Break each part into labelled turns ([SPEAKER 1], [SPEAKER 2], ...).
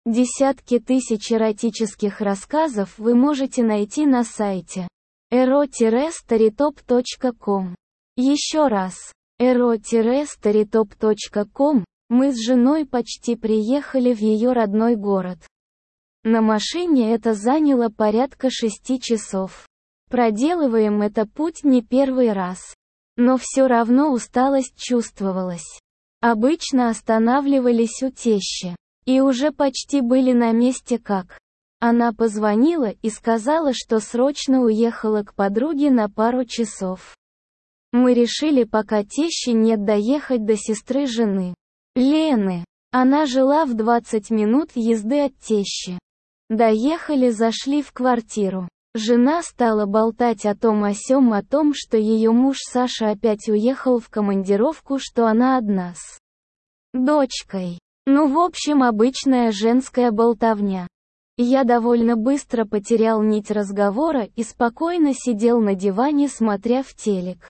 [SPEAKER 1] Десятки тысяч эротических рассказов вы можете найти на сайте ero-storytop.com. Еще раз, ero-storytop.com. Мы с женой почти приехали в ее родной город. На машине это заняло порядка 6 часов. Проделываем это путь не первый раз. Но все равно усталость чувствовалась. Обычно останавливались у тещи. И уже почти были на месте как. Она позвонила и сказала, что срочно уехала к подруге на пару часов. Мы решили, пока тещи нет, доехать до сестры жены, Лены. Она жила в 20 минут езды от тещи. Доехали, зашли в квартиру. Жена стала болтать о том о сём, о том, что ее муж Саша опять уехал в командировку, что она одна с дочкой. Ну, в общем, обычная женская болтовня. Я довольно быстро потерял нить разговора и спокойно сидел на диване, смотря в телек.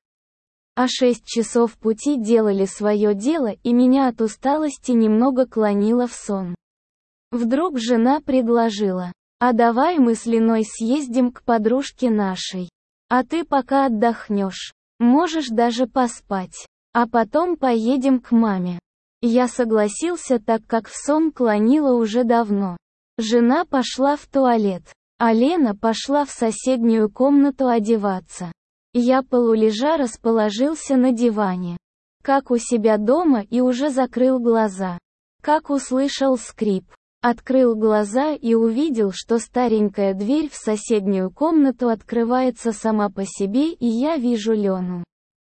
[SPEAKER 1] А 6 часов пути делали свое дело, и меня от усталости немного клонило в сон. Вдруг жена предложила: «А давай мы с Леной съездим к подружке нашей. А ты пока отдохнешь. Можешь даже поспать. А потом поедем к маме». Я согласился, так как в сон клонило уже давно. Жена пошла в туалет, а Лена пошла в соседнюю комнату одеваться. Я полулежа расположился на диване, как у себя дома, и уже закрыл глаза. Как услышал скрип. Открыл глаза и увидел, что старенькая дверь в соседнюю комнату открывается сама по себе, и я вижу Лену,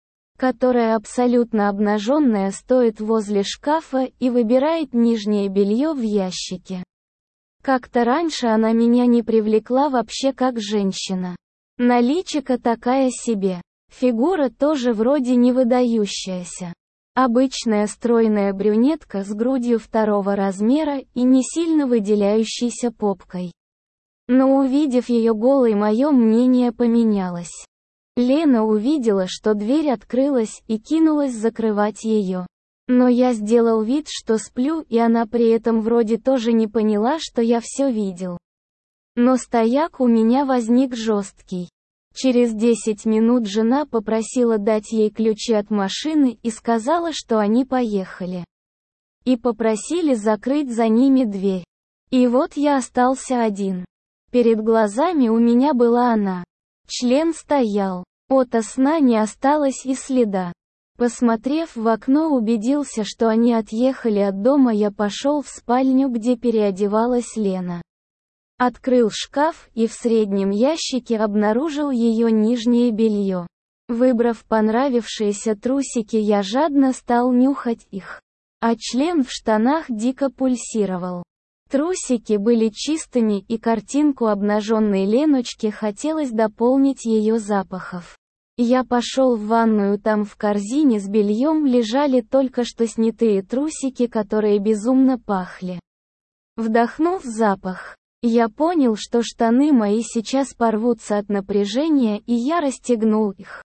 [SPEAKER 1] которая абсолютно обнаженная стоит возле шкафа и выбирает нижнее белье в ящике. Как-то раньше она меня не привлекла вообще как женщина. Наличика такая себе. Фигура тоже вроде не выдающаяся. Обычная стройная брюнетка с грудью 2 размера и не сильно выделяющейся попкой. Но увидев ее голой, мое мнение поменялось. Лена увидела, что дверь открылась, и кинулась закрывать ее. Но я сделал вид, что сплю, и она при этом вроде тоже не поняла, что я все видел. Но стояк у меня возник жесткий. Через 10 минут жена попросила дать ей ключи от машины и сказала, что они поехали. И попросили закрыть за ними дверь. И вот я остался один. Перед глазами у меня была она. Член стоял. Ото сна не осталось и следа. Посмотрев в окно, убедился, что они отъехали от дома. Я пошел в спальню, где переодевалась Лена. Открыл шкаф и в среднем ящике обнаружил ее нижнее белье. Выбрав понравившиеся трусики, я жадно стал нюхать их. А член в штанах дико пульсировал. Трусики были чистыми, и картинку обнаженной Леночки хотелось дополнить ее запахов. Я пошел в ванную, там в корзине с бельем лежали только что снятые трусики, которые безумно пахли. Вдохнув запах, я понял, что штаны мои сейчас порвутся от напряжения, и я расстегнул их.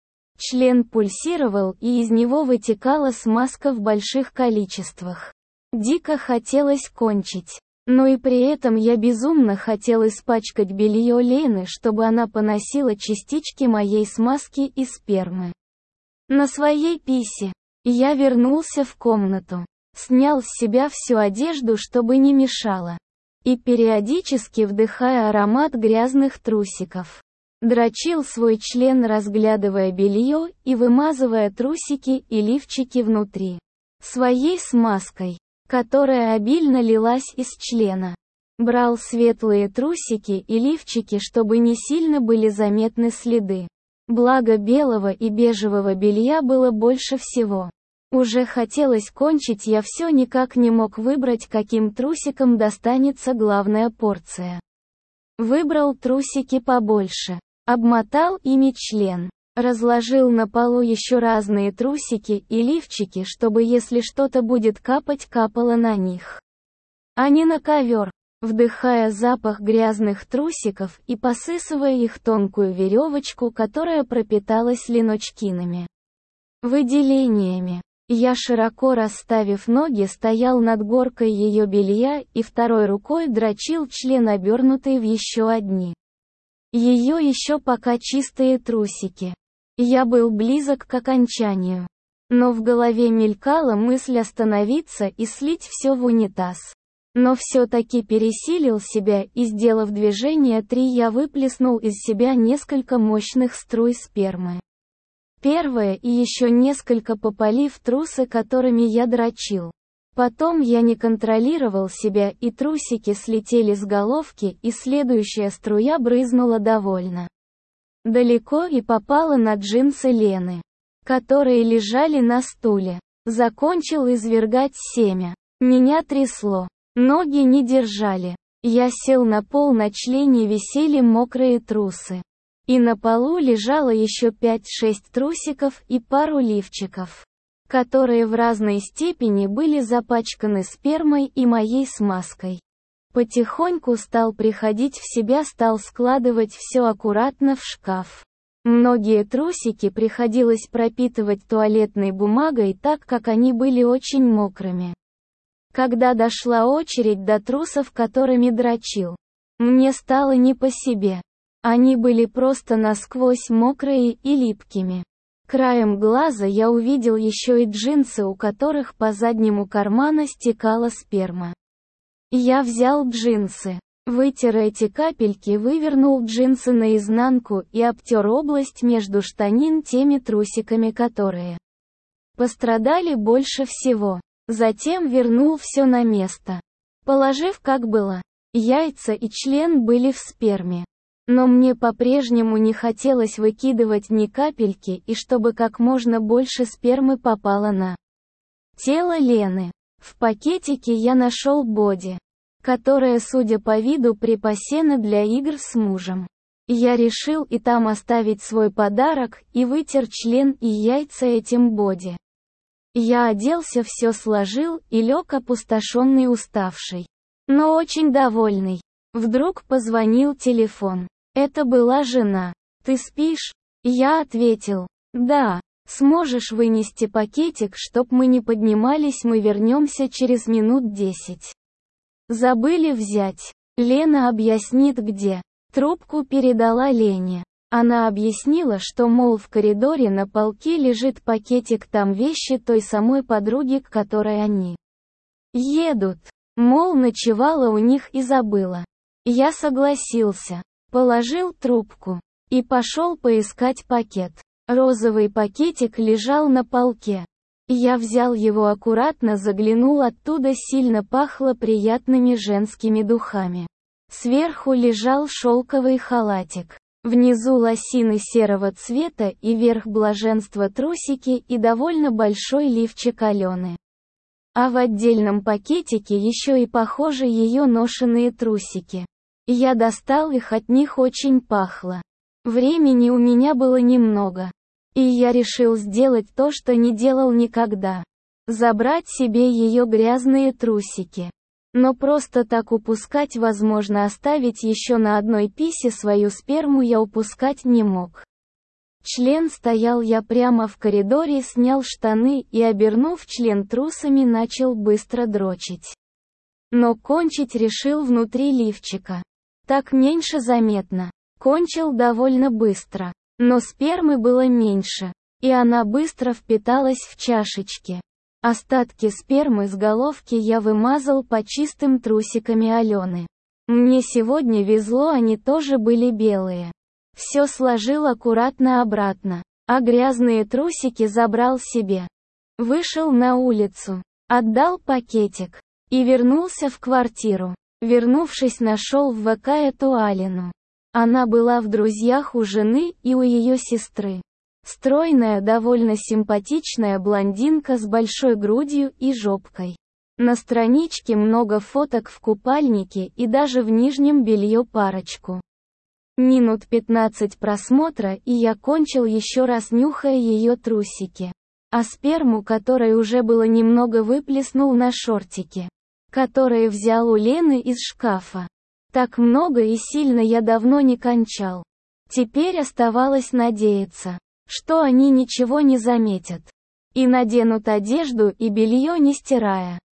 [SPEAKER 1] Член пульсировал, и из него вытекала смазка в больших количествах. Дико хотелось кончить. Но и при этом я безумно хотел испачкать белье Лены, чтобы она поносила частички моей смазки и спермы на своей писе. Я вернулся в комнату. Снял с себя всю одежду, чтобы не мешало. И периодически, вдыхая аромат грязных трусиков, дрочил свой член, разглядывая белье и вымазывая трусики и лифчики внутри своей смазкой, которая обильно лилась из члена. Брал светлые трусики и лифчики, чтобы не сильно были заметны следы. Благо белого и бежевого белья было больше всего. Уже хотелось кончить, я все никак не мог выбрать, каким трусикам достанется главная порция. Выбрал трусики побольше. Обмотал ими член. Разложил на полу еще разные трусики и лифчики, чтобы если что-то будет капать, капало на них, а не на ковер. Вдыхая запах грязных трусиков и посысывая их тонкую веревочку, которая пропиталась леночкиными выделениями, Я, широко расставив ноги, стоял над горкой ее белья и второй рукой дрочил член, обернутый в еще одни. Ее еще пока чистые трусики. Я был близок к окончанию. Но в голове мелькала мысль остановиться и слить все в унитаз. Но все-таки пересилил себя и, сделав движение 3, я выплеснул из себя несколько мощных струй спермы. Первое и еще несколько попали в трусы, которыми я дрочил. Потом я не контролировал себя, и трусики слетели с головки, и следующая струя брызнула довольно далеко и попала на джинсы Лены, которые лежали на стуле. Закончил извергать семя. Меня трясло. Ноги не держали. Я сел на пол, на члене висели мокрые трусы. И на полу лежало еще 5-6 трусиков и пару лифчиков, которые в разной степени были запачканы спермой и моей смазкой. Потихоньку стал приходить в себя, стал складывать все аккуратно в шкаф. Многие трусики приходилось пропитывать туалетной бумагой, так как они были очень мокрыми. Когда дошла очередь до трусов, которыми дрочил, мне стало не по себе. Они были просто насквозь мокрые и липкими. Краем глаза я увидел еще и джинсы, у которых по заднему карману стекала сперма. Я взял джинсы, вытер эти капельки, вывернул джинсы наизнанку и обтер область между штанин теми трусиками, которые пострадали больше всего. Затем вернул все на место, положив как было. Яйца и член были в сперме. Но мне по-прежнему не хотелось выкидывать ни капельки, и чтобы как можно больше спермы попало на тело Лены. В пакетике я нашел боди, которое, судя по виду, припасено для игр с мужем. Я решил и там оставить свой подарок, и вытер член и яйца этим боди. Я оделся, все сложил и лег опустошенный, уставший, но очень довольный. Вдруг позвонил телефон. Это была жена. «Ты спишь?» Я ответил: «Да. Сможешь вынести пакетик, чтоб мы не поднимались, мы вернемся через минут 10. Забыли взять. Лена объяснит где». Трубку передала Лене. Она объяснила, что, мол, в коридоре на полке лежит пакетик, там вещи той самой подруги, к которой они едут. Мол, ночевала у них и забыла. Я согласился. Положил трубку и пошел поискать пакет. Розовый пакетик лежал на полке. Я взял его аккуратно, заглянул, оттуда сильно пахло приятными женскими духами. Сверху лежал шелковый халатик. Внизу лосины серого цвета и верх блаженства трусики и довольно большой лифчик Алены. А в отдельном пакетике еще и, похоже, ее ношеные трусики. Я достал их, от них очень пахло. Времени у меня было немного. И я решил сделать то, что не делал никогда. Забрать себе ее грязные трусики. Но просто так упускать, возможно, оставить еще на одной писе свою сперму я упускать не мог. Член стоял, я прямо в коридоре снял штаны и, обернув член трусами, начал быстро дрочить. Но кончить решил внутри лифчика. Так меньше заметно. Кончил довольно быстро. Но спермы было меньше. И она быстро впиталась в чашечки. Остатки спермы с головки я вымазал по чистым трусиками Алены. Мне сегодня везло, они тоже были белые. Все сложил аккуратно обратно, а грязные трусики забрал себе. Вышел на улицу, отдал пакетик и вернулся в квартиру. Вернувшись, нашел в ВК эту Алину. Она была в друзьях у жены и у ее сестры. Стройная, довольно симпатичная блондинка с большой грудью и жопкой. На страничке много фоток в купальнике и даже в нижнем белье парочку. Минут 15 просмотра, и я кончил, еще раз нюхая ее трусики. А сперму, которой уже было немного, выплеснул на шортики, которые взял у Лены из шкафа. Так много и сильно я давно не кончал. Теперь оставалось надеяться, что они ничего не заметят. И наденут одежду и белье не стирая.